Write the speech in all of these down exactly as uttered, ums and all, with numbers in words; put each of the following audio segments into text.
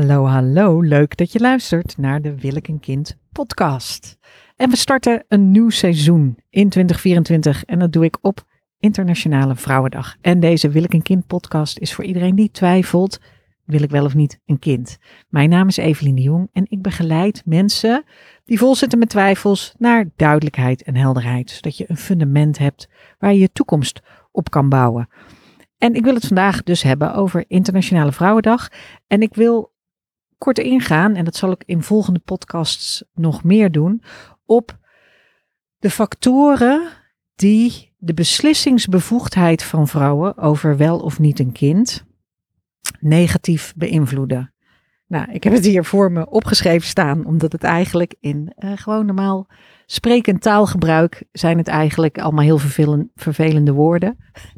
Hallo, hallo. Leuk dat je luistert naar de Wil ik een kind podcast. En we starten een nieuw seizoen in twintig vierentwintig en dat doe ik op Internationale Vrouwendag. En deze Wil ik een kind podcast is voor iedereen die twijfelt, wil ik wel of niet een kind? Mijn naam is Evelien de Jong en ik begeleid mensen die vol zitten met twijfels naar duidelijkheid en helderheid. Zodat je een fundament hebt waar je je toekomst op kan bouwen. En ik wil het vandaag dus hebben over Internationale Vrouwendag. En ik wil kort ingaan, en dat zal ik in volgende podcasts nog meer doen, op de factoren die de beslissingsbevoegdheid van vrouwen over wel of niet een kind negatief beïnvloeden. Nou, ik heb het hier voor me opgeschreven staan, omdat het eigenlijk in uh, gewoon normaal sprekend taalgebruik zijn het eigenlijk allemaal heel vervelend, vervelende woorden.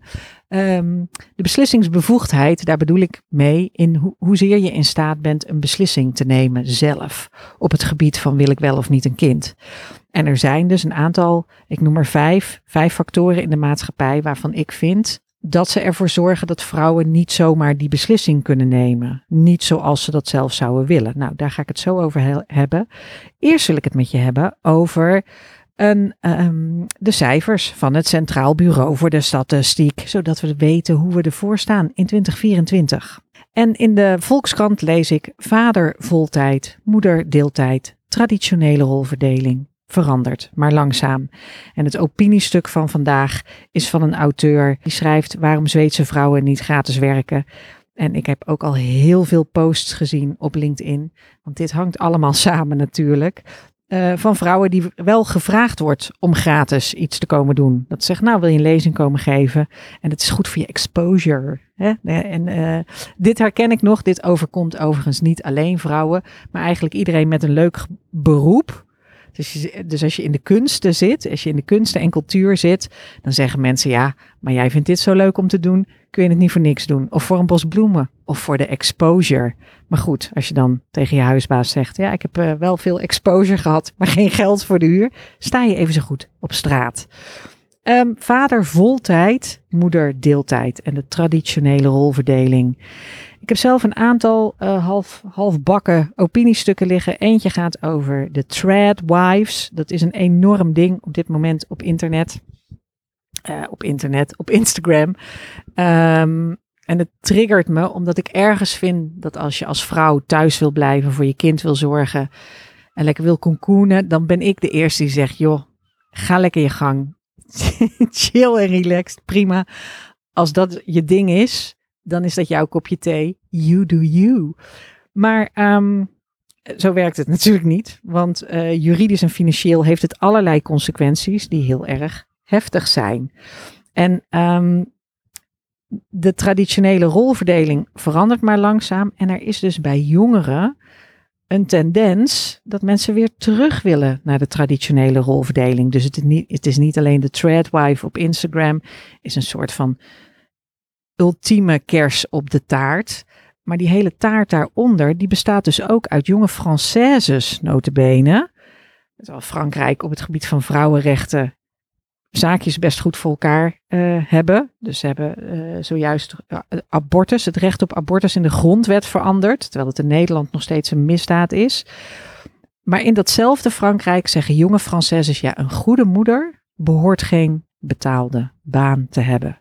Um, de beslissingsbevoegdheid, daar bedoel ik mee in ho- hoezeer je in staat bent een beslissing te nemen zelf op het gebied van wil ik wel of niet een kind. En er zijn dus een aantal, ik noem er vijf, vijf factoren in de maatschappij waarvan ik vind dat ze ervoor zorgen dat vrouwen niet zomaar die beslissing kunnen nemen. Niet zoals ze dat zelf zouden willen. Nou, daar ga ik het zo over he- hebben. Eerst wil ik het met je hebben over een, um, de cijfers van het Centraal Bureau voor de Statistiek. Zodat we weten hoe we ervoor staan in twintig vierentwintig. En in de Volkskrant lees ik vader voltijd, moeder deeltijd, traditionele rolverdeling. Verandert, maar langzaam. En het opiniestuk van vandaag is van een auteur die schrijft waarom Zweedse vrouwen niet gratis werken. En ik heb ook al heel veel posts gezien op LinkedIn, want dit hangt allemaal samen natuurlijk. Uh, van vrouwen die wel gevraagd wordt om gratis iets te komen doen. Dat zegt, nou wil je een lezing komen geven en het is goed voor je exposure. Hè? En uh, dit herken ik nog, dit overkomt overigens niet alleen vrouwen, maar eigenlijk iedereen met een leuk beroep. Dus, je, dus als je in de kunsten zit, als je in de kunsten en cultuur zit, dan zeggen mensen ja, maar jij vindt dit zo leuk om te doen, kun je het niet voor niks doen. Of voor een bos bloemen, of voor de exposure. Maar goed, als je dan tegen je huisbaas zegt, ja, ik heb uh, wel veel exposure gehad, maar geen geld voor de huur, sta je even zo goed op straat. Um, vader voltijd, moeder deeltijd en de traditionele rolverdeling. Ik heb zelf een aantal uh, half, halfbakken opiniestukken liggen. Eentje gaat over de Threadwives. Dat is een enorm ding op dit moment op internet. Uh, op internet, op Instagram. Um, en het triggert me omdat ik ergens vind dat als je als vrouw thuis wil blijven, voor je kind wil zorgen en lekker wil concoonen, dan ben ik de eerste die zegt, joh, ga lekker je gang. Chill en relaxed, prima. Als dat je ding is, dan is dat jouw kopje thee. You do you. Maar um, zo werkt het natuurlijk niet. Want uh, juridisch en financieel heeft het allerlei consequenties die heel erg heftig zijn. En um, de traditionele rolverdeling verandert maar langzaam. En er is dus bij jongeren een tendens dat mensen weer terug willen naar de traditionele rolverdeling. Dus het is niet, het is niet alleen de Threadwife op Instagram. Is een soort van ultieme kers op de taart. Maar die hele taart daaronder, die bestaat dus ook uit jonge Françaises, nota bene. Terwijl Frankrijk op het gebied van vrouwenrechten zaakjes best goed voor elkaar uh, hebben. Dus ze hebben uh, zojuist uh, abortus, het recht op abortus in de grondwet veranderd. Terwijl het in Nederland nog steeds een misdaad is. Maar in datzelfde Frankrijk zeggen jonge Françaises, ja, een goede moeder behoort geen betaalde baan te hebben.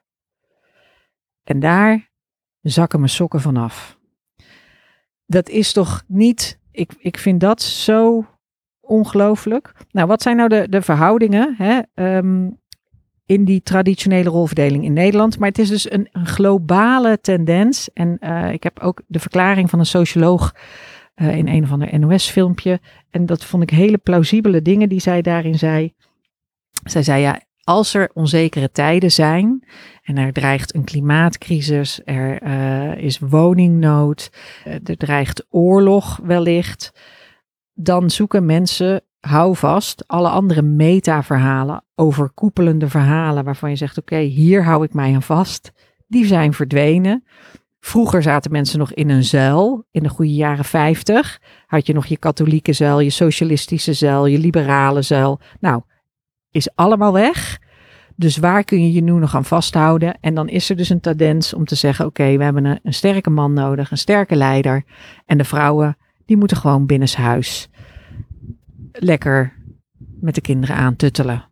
En daar zakken mijn sokken vanaf. Dat is toch niet, ik, ik vind dat zo ongelooflijk. Nou, wat zijn nou de, de verhoudingen hè, um, in die traditionele rolverdeling in Nederland? Maar het is dus een, een globale tendens. En uh, ik heb ook de verklaring van een socioloog uh, in een of ander N O S-filmpje. En dat vond ik hele plausibele dingen die zij daarin zei. Zij zei, ja, als er onzekere tijden zijn en er dreigt een klimaatcrisis, er uh, is woningnood, uh, er dreigt oorlog wellicht, dan zoeken mensen, hou vast, alle andere meta-verhalen, overkoepelende verhalen waarvan je zegt, oké, okay, hier hou ik mij aan vast, die zijn verdwenen. Vroeger zaten mensen nog in een zuil, in de goede jaren vijftig, had je nog je katholieke zuil, je socialistische zuil, je liberale zuil. Nou, is allemaal weg. Dus waar kun je je nu nog aan vasthouden? En dan is er dus een tendens om te zeggen, oké, okay, we hebben een, een sterke man nodig, een sterke leider. En de vrouwen, die moeten gewoon binnenshuis lekker met de kinderen aantuttelen.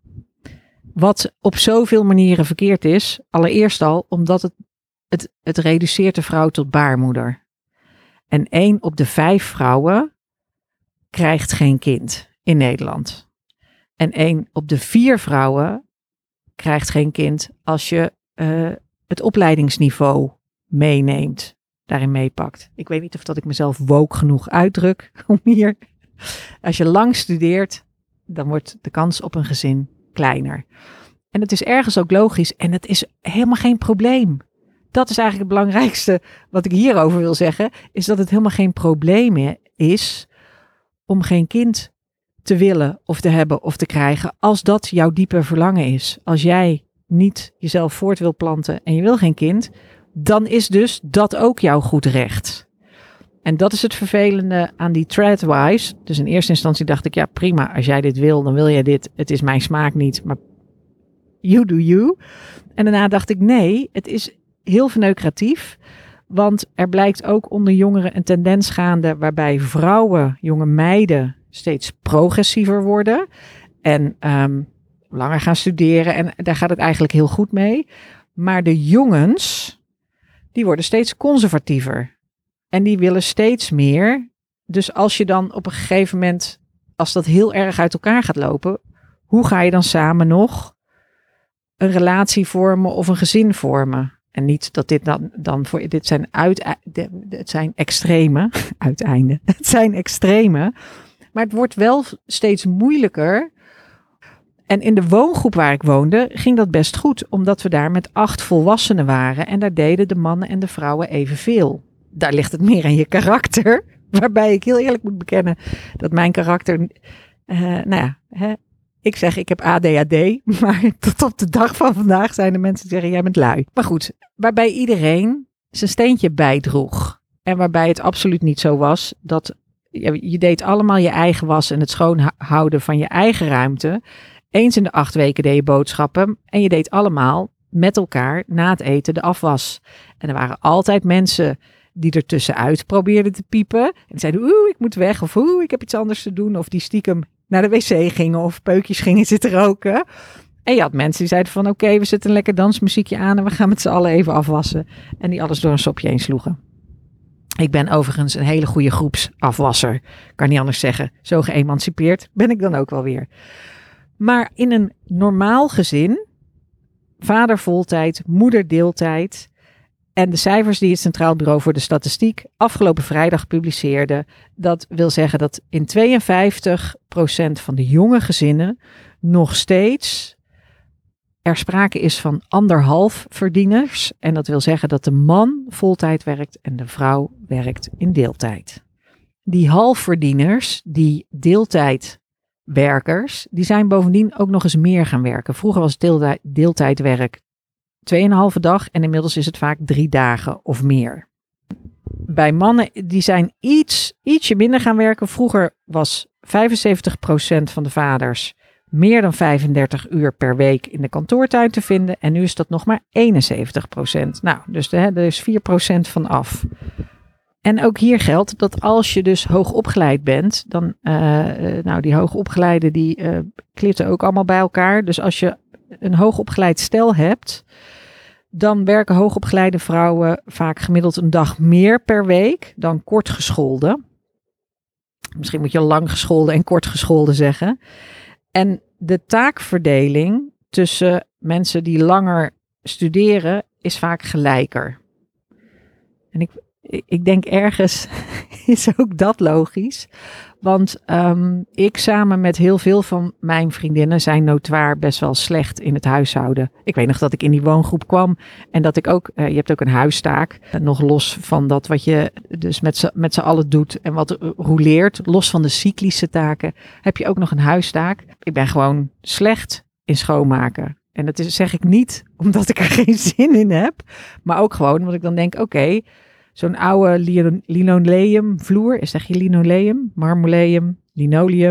Wat op zoveel manieren verkeerd is. Allereerst al omdat het, het, het reduceert de vrouw tot baarmoeder. En één op de vijf vrouwen krijgt geen kind in Nederland. En één op de vier vrouwen krijgt geen kind als je uh, het opleidingsniveau meeneemt, daarin meepakt. Ik weet niet of dat ik mezelf woke genoeg uitdruk om hier. Als je lang studeert, dan wordt de kans op een gezin kleiner. En het is ergens ook logisch en het is helemaal geen probleem. Dat is eigenlijk het belangrijkste wat ik hierover wil zeggen, is dat het helemaal geen probleem is om geen kind te willen of te hebben of te krijgen, als dat jouw diepe verlangen is. Als jij niet jezelf voort wil planten en je wil geen kind, dan is dus dat ook jouw goed recht. En dat is het vervelende aan die Threadwise. Dus in eerste instantie dacht ik, ja prima, als jij dit wil, dan wil jij dit. Het is mijn smaak niet, maar you do you. En daarna dacht ik, nee, het is heel verneukeratief. Want er blijkt ook onder jongeren een tendens gaande waarbij vrouwen, jonge meiden, steeds progressiever worden. En um, langer gaan studeren. En daar gaat het eigenlijk heel goed mee. Maar de jongens, die worden steeds conservatiever. En die willen steeds meer. Dus als je dan op een gegeven moment, als dat heel erg uit elkaar gaat lopen, hoe ga je dan samen nog een relatie vormen of een gezin vormen? En niet dat dit dan, dan voor, dit zijn uit, het zijn extreme, uiteinden, het zijn extreme. Maar het wordt wel steeds moeilijker. En in de woongroep waar ik woonde, ging dat best goed. Omdat we daar met acht volwassenen waren. En daar deden de mannen en de vrouwen evenveel. Daar ligt het meer aan je karakter. Waarbij ik heel eerlijk moet bekennen dat mijn karakter, uh, nou ja, hè, ik zeg ik heb A D H D. Maar tot op de dag van vandaag zijn er mensen die zeggen jij bent lui. Maar goed, waarbij iedereen zijn steentje bijdroeg. En waarbij het absoluut niet zo was dat je deed allemaal je eigen was en het schoonhouden van je eigen ruimte. Eens in de acht weken deed je boodschappen en je deed allemaal met elkaar na het eten de afwas. En er waren altijd mensen die er tussenuit probeerden te piepen. En zeiden, oeh, ik moet weg. Of oeh, ik heb iets anders te doen. Of die stiekem naar de wc gingen of peukjes gingen zitten roken. En je had mensen die zeiden van, oké, okay, we zetten een lekker dansmuziekje aan en we gaan met z'n allen even afwassen. En die alles door een sopje heen sloegen. Ik ben overigens een hele goede groepsafwasser. Kan niet anders zeggen. Zo geëmancipeerd ben ik dan ook wel weer. Maar in een normaal gezin, vader voltijd, moeder deeltijd. En de cijfers die het Centraal Bureau voor de Statistiek afgelopen vrijdag publiceerde. Dat wil zeggen dat in tweeënvijftig procent van de jonge gezinnen nog steeds er sprake is van anderhalf verdieners. En dat wil zeggen dat de man voltijd werkt en de vrouw werkt in deeltijd. Die halfverdieners, die deeltijdwerkers, die zijn bovendien ook nog eens meer gaan werken. Vroeger was deeltijd, deeltijdwerk tweeënhalve dag en inmiddels is het vaak drie dagen of meer. Bij mannen die zijn iets, ietsje minder gaan werken. Vroeger was vijfenzeventig procent van de vaders meer dan vijfendertig uur per week in de kantoortuin te vinden. En nu is dat nog maar eenenzeventig procent. Nou, dus de, er is vier procent van af. En ook hier geldt dat als je dus hoogopgeleid bent, dan, uh, nou die hoogopgeleiden die uh, klitten ook allemaal bij elkaar. Dus als je een hoogopgeleid stel hebt, dan werken hoogopgeleide vrouwen vaak gemiddeld een dag meer per week dan kortgeschoolden. Misschien moet je lang geschoolde en kortgeschoolde zeggen. En de taakverdeling tussen mensen die langer studeren is vaak gelijker. En ik, ik denk ergens is ook dat logisch. Want um, ik samen met heel veel van mijn vriendinnen zijn notoir best wel slecht in het huishouden. Ik weet nog dat ik in die woongroep kwam en dat ik ook, uh, je hebt ook een huistaak. Uh, nog los van dat wat je dus met z'n, met z'n allen doet en wat uh, rouleert. Los van de cyclische taken heb je ook nog een huistaak. Ik ben gewoon slecht in schoonmaken. En dat is, zeg ik niet omdat ik er geen zin in heb. Maar ook gewoon omdat ik dan denk, oké. Okay, zo'n oude linoleumvloer, is dat geen linoleum, marmoleum, linoleum.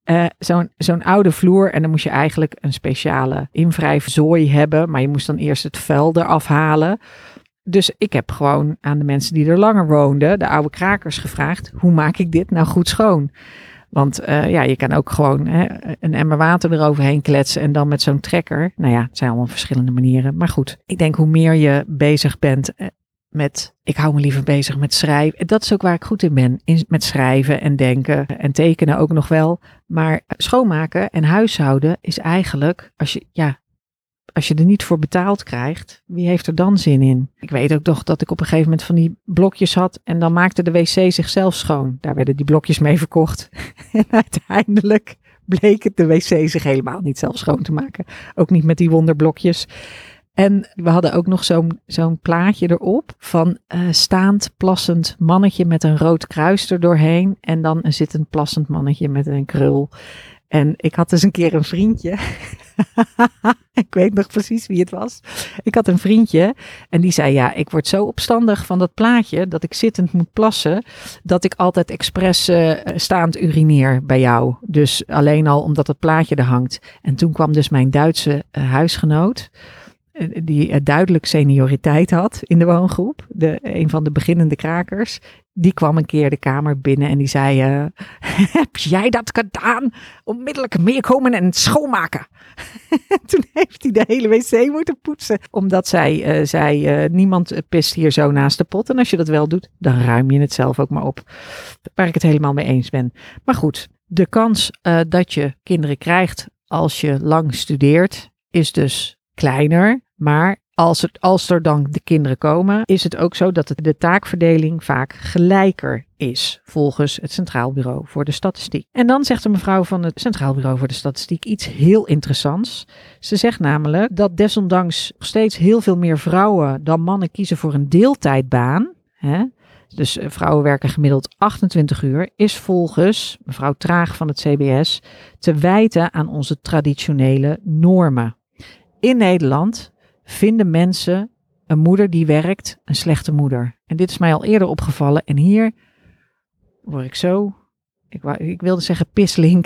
Uh, zo'n, zo'n oude vloer en dan moest je eigenlijk een speciale invrijfzooi hebben. Maar je moest dan eerst het vuil eraf halen. Dus ik heb gewoon aan de mensen die er langer woonden, de oude krakers, gevraagd: hoe maak ik dit nou goed schoon? Want uh, ja, je kan ook gewoon hè, een emmer water eroverheen kletsen en dan met zo'n trekker. Nou ja, het zijn allemaal verschillende manieren. Maar goed, ik denk hoe meer je bezig bent met, ik hou me liever bezig met schrijven. Dat is ook waar ik goed in ben, in, met schrijven en denken en tekenen ook nog wel. Maar schoonmaken en huishouden is eigenlijk, als je, ja, als je er niet voor betaald krijgt, wie heeft er dan zin in? Ik weet ook nog dat ik op een gegeven moment van die blokjes had en dan maakte de wc zichzelf schoon. Daar werden die blokjes mee verkocht. En uiteindelijk bleek het de wc zich helemaal niet zelf schoon te maken. Ook niet met die wonderblokjes. En we hadden ook nog zo'n, zo'n plaatje erop van uh, staand plassend mannetje met een rood kruis er doorheen. En dan een zittend plassend mannetje met een krul. En ik had dus een keer een vriendje. Ik weet nog precies wie het was. Ik had een vriendje en die zei, ja, ik word zo opstandig van dat plaatje dat ik zittend moet plassen, dat ik altijd expres uh, staand urineer bij jou. Dus alleen al omdat het plaatje er hangt. En toen kwam dus mijn Duitse uh, huisgenoot, uh, die uh, duidelijk senioriteit had in de woongroep, de, een van de beginnende krakers. Die kwam een keer de kamer binnen en die zei, uh, heb jij dat gedaan? Onmiddellijk meekomen en schoonmaken. Toen heeft hij de hele wc moeten poetsen. Omdat zij uh, zei, uh, niemand pist hier zo naast de pot. En als je dat wel doet, dan ruim je het zelf ook maar op. Waar ik het helemaal mee eens ben. Maar goed, de kans uh, dat je kinderen krijgt als je lang studeert, is dus kleiner. Maar Als, het, als er dan de kinderen komen, is het ook zo dat het, de taakverdeling vaak gelijker is, volgens het Centraal Bureau voor de Statistiek. En dan zegt de mevrouw van het Centraal Bureau voor de Statistiek iets heel interessants. Ze zegt namelijk dat desondanks nog steeds heel veel meer vrouwen dan mannen kiezen voor een deeltijdbaan. Hè? Dus vrouwen werken gemiddeld achtentwintig uur, is volgens mevrouw Traag van het C B S te wijten aan onze traditionele normen. In Nederland vinden mensen een moeder die werkt een slechte moeder. En dit is mij al eerder opgevallen. En hier word ik zo, ik, wou, ik wilde zeggen pislink.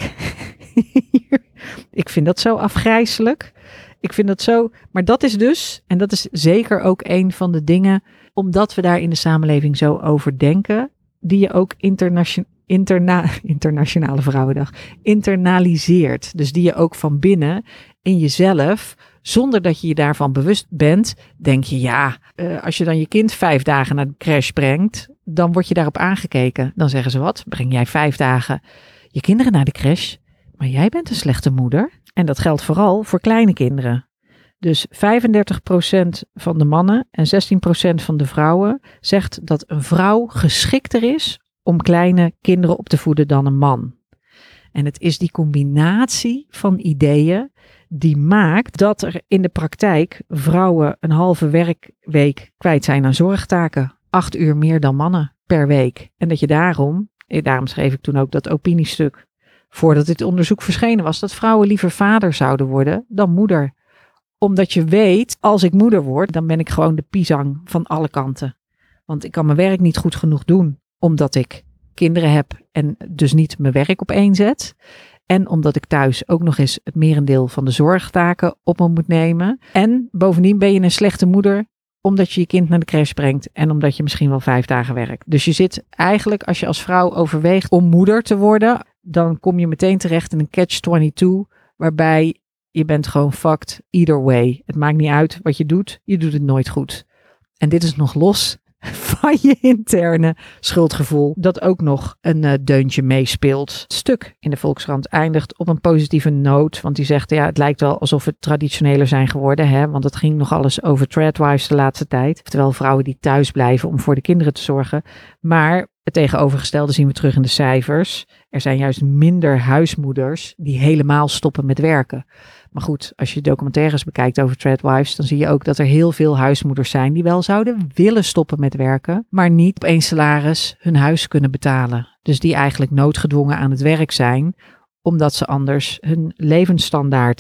Ik vind dat zo afgrijselijk. Ik vind dat zo, maar dat is dus, en dat is zeker ook een van de dingen, omdat we daar in de samenleving zo over denken, die je ook internation, interna, internationale Vrouwendag internaliseert. Dus die je ook van binnen in jezelf, zonder dat je je daarvan bewust bent, denk je, ja, uh, als je dan je kind vijf dagen naar de crash brengt, dan word je daarop aangekeken. Dan zeggen ze, wat? Breng jij vijf dagen je kinderen naar de crash? Maar jij bent een slechte moeder. En dat geldt vooral voor kleine kinderen. Dus vijfendertig procent van de mannen en zestien procent van de vrouwen zegt dat een vrouw geschikter is om kleine kinderen op te voeden dan een man. En het is die combinatie van ideeën die maakt dat er in de praktijk vrouwen een halve werkweek kwijt zijn aan zorgtaken. Acht uur meer dan mannen per week. En dat je daarom, daarom schreef ik toen ook dat opiniestuk, voordat dit onderzoek verschenen was, dat vrouwen liever vader zouden worden dan moeder. Omdat je weet, als ik moeder word, dan ben ik gewoon de pisang van alle kanten. Want ik kan mijn werk niet goed genoeg doen, omdat ik kinderen heb en dus niet mijn werk op één zet. En omdat ik thuis ook nog eens het merendeel van de zorgtaken op me moet nemen. En bovendien ben je een slechte moeder, omdat je je kind naar de crash brengt en omdat je misschien wel vijf dagen werkt. Dus je zit eigenlijk, als je als vrouw overweegt om moeder te worden, dan kom je meteen terecht in een catch tweeëntwintig, waarbij je bent gewoon fucked either way. Het maakt niet uit wat je doet, je doet het nooit goed. En dit is nog los van je interne schuldgevoel, dat ook nog een uh, deuntje meespeelt. Het stuk in de Volkskrant eindigt op een positieve noot, want die zegt, ja, het lijkt wel alsof we traditioneler zijn geworden, hè, want het ging nog alles over tradwives de laatste tijd. Oftewel vrouwen die thuis blijven om voor de kinderen te zorgen. Maar het tegenovergestelde zien we terug in de cijfers. Er zijn juist minder huismoeders die helemaal stoppen met werken. Maar goed, als je documentaires bekijkt over tradwives, dan zie je ook dat er heel veel huismoeders zijn die wel zouden willen stoppen met werken, maar niet op één salaris hun huis kunnen betalen. Dus die eigenlijk noodgedwongen aan het werk zijn, omdat ze anders hun levensstandaard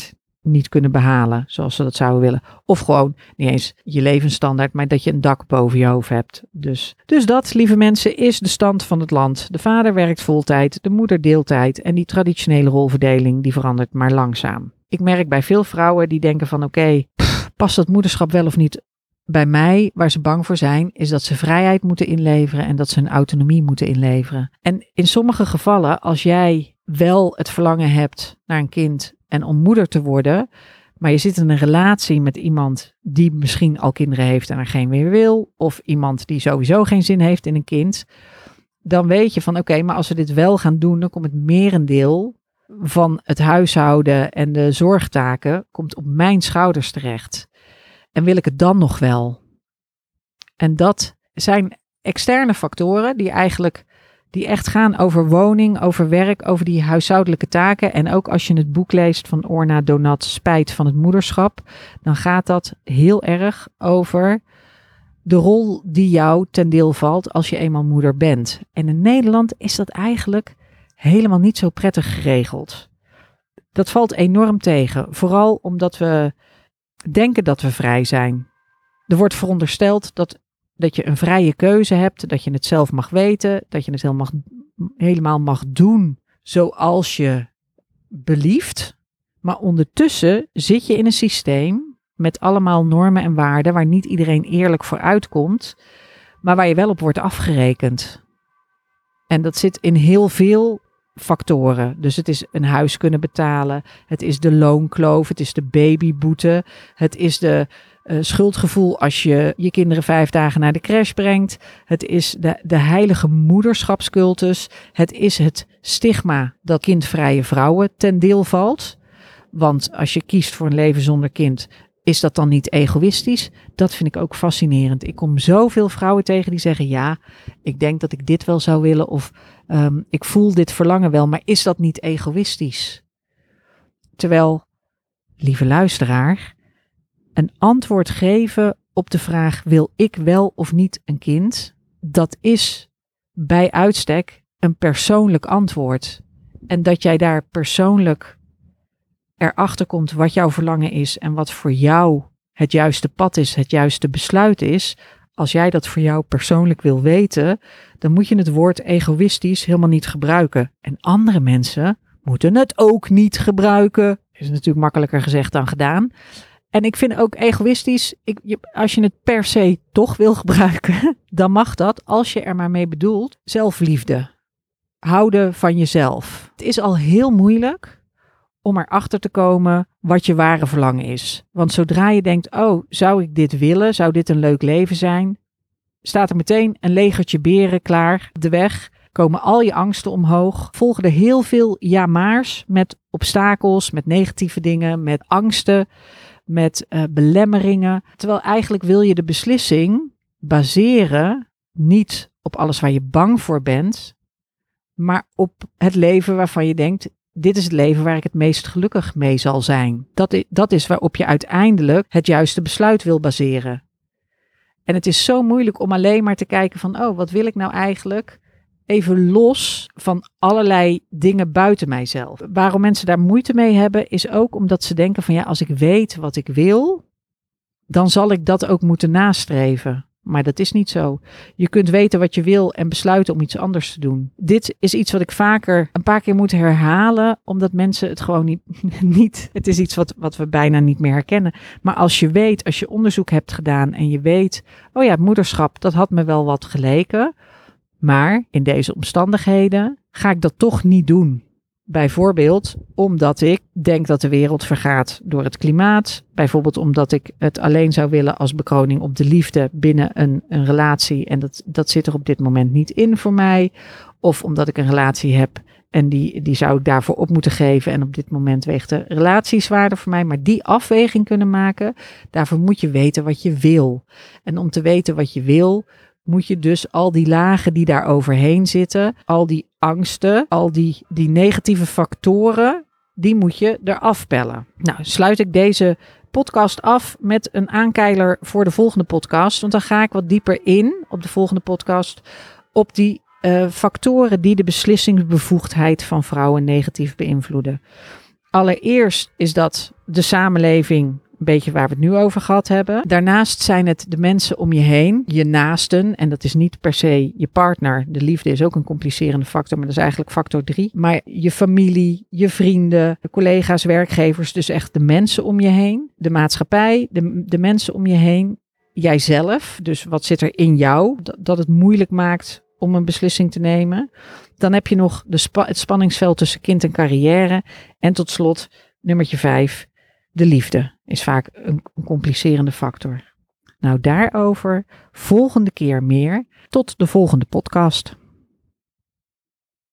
niet kunnen behalen zoals ze dat zouden willen. Of gewoon niet eens je levensstandaard, maar dat je een dak boven je hoofd hebt. Dus, dus dat, lieve mensen, is de stand van het land. De vader werkt voltijd, de moeder deeltijd en die traditionele rolverdeling die verandert maar langzaam. Ik merk bij veel vrouwen die denken van oké, okay, past dat moederschap wel of niet bij mij? Waar ze bang voor zijn is dat ze vrijheid moeten inleveren en dat ze hun autonomie moeten inleveren. En in sommige gevallen, als jij wel het verlangen hebt naar een kind en om moeder te worden, maar je zit in een relatie met iemand die misschien al kinderen heeft en er geen meer wil, of iemand die sowieso geen zin heeft in een kind, dan weet je van oké, okay, maar als we dit wel gaan doen, dan komt het merendeel van het huishouden en de zorgtaken komt op mijn schouders terecht. En wil ik het dan nog wel? En dat zijn externe factoren die eigenlijk die echt gaan over woning, over werk, over die huishoudelijke taken. En ook als je het boek leest van Orna Donat, Spijt van het moederschap, dan gaat dat heel erg over de rol die jou ten deel valt als je eenmaal moeder bent. En in Nederland is dat eigenlijk helemaal niet zo prettig geregeld. Dat valt enorm tegen, vooral omdat we denken dat we vrij zijn. Er wordt verondersteld dat, dat je een vrije keuze hebt, dat je het zelf mag weten, dat je het helemaal mag, helemaal mag doen zoals je belieft. Maar ondertussen zit je in een systeem met allemaal normen en waarden waar niet iedereen eerlijk voor uitkomt, maar waar je wel op wordt afgerekend. En dat zit in heel veel factoren. Dus het is een huis kunnen betalen, het is de loonkloof, het is de babyboete, het is de uh, schuldgevoel als je je kinderen vijf dagen naar de crash brengt, het is de, de heilige moederschapscultus, het is het stigma dat kindvrije vrouwen ten deel valt. Want als je kiest voor een leven zonder kind, is dat dan niet egoïstisch? Dat vind ik ook fascinerend. Ik kom zoveel vrouwen tegen die zeggen, ja, ik denk dat ik dit wel zou willen of um, ik voel dit verlangen wel, maar is dat niet egoïstisch? Terwijl, lieve luisteraar, een antwoord geven op de vraag, wil ik wel of niet een kind? Dat is bij uitstek een persoonlijk antwoord. En dat jij daar persoonlijk erachter komt wat jouw verlangen is en wat voor jou het juiste pad is, het juiste besluit is. Als jij dat voor jou persoonlijk wil weten, dan moet je het woord egoïstisch helemaal niet gebruiken. En andere mensen moeten het ook niet gebruiken. Dat is natuurlijk makkelijker gezegd dan gedaan. En ik vind ook egoïstisch, ik, als je het per se toch wil gebruiken, dan mag dat, als je er maar mee bedoelt, zelfliefde. Houden van jezelf. Het is al heel moeilijk om erachter te komen wat je ware verlangen is. Want zodra je denkt, oh, zou ik dit willen? Zou dit een leuk leven zijn? Staat er meteen een legertje beren klaar op de weg. Komen al je angsten omhoog. Volgen er heel veel ja-maars met obstakels, met negatieve dingen, met angsten, met uh, belemmeringen. Terwijl eigenlijk wil je de beslissing baseren niet op alles waar je bang voor bent, maar op het leven waarvan je denkt, dit is het leven waar ik het meest gelukkig mee zal zijn. Dat is, dat is waarop je uiteindelijk het juiste besluit wil baseren. En het is zo moeilijk om alleen maar te kijken van, oh, wat wil ik nou eigenlijk? Even los van allerlei dingen buiten mijzelf. Waarom mensen daar moeite mee hebben, is ook omdat ze denken van, ja, als ik weet wat ik wil, dan zal ik dat ook moeten nastreven. Maar dat is niet zo. Je kunt weten wat je wil en besluiten om iets anders te doen. Dit is iets wat ik vaker een paar keer moet herhalen, omdat mensen het gewoon niet, niet het is iets wat, wat we bijna niet meer herkennen. Maar als je weet, als je onderzoek hebt gedaan en je weet, oh ja, moederschap, dat had me wel wat geleken. Maar in deze omstandigheden ga ik dat toch niet doen. Bijvoorbeeld omdat ik denk dat de wereld vergaat door het klimaat. Bijvoorbeeld omdat ik het alleen zou willen als bekroning op de liefde binnen een, een relatie. En dat, dat zit er op dit moment niet in voor mij. Of omdat ik een relatie heb en die, die zou ik daarvoor op moeten geven. En op dit moment weegt de relatie zwaarder voor mij. Maar die afweging kunnen maken, daarvoor moet je weten wat je wil. En om te weten wat je wil, moet je dus al die lagen die daar overheen zitten, al die angsten, al die, die negatieve factoren, die moet je eraf pellen. Nou, sluit ik deze podcast af met een aankeiler voor de volgende podcast. Want dan ga ik wat dieper in op de volgende podcast op die uh, factoren die de beslissingsbevoegdheid van vrouwen negatief beïnvloeden. allereerst is dat de samenleving, een beetje waar we het nu over gehad hebben. Daarnaast zijn het de mensen om je heen, je naasten. En dat is niet per se je partner. De liefde is ook een complicerende factor, maar dat is eigenlijk factor drie. Maar je familie, je vrienden, de collega's, werkgevers. Dus echt de mensen om je heen. De maatschappij, de, de mensen om je heen. Jijzelf. Dus wat zit er in jou dat, dat het moeilijk maakt om een beslissing te nemen. Dan heb je nog de spa- het spanningsveld tussen kind en carrière. En tot slot, nummertje vijf, de liefde is vaak een, een complicerende factor. Nou, daarover volgende keer meer. Tot de volgende podcast.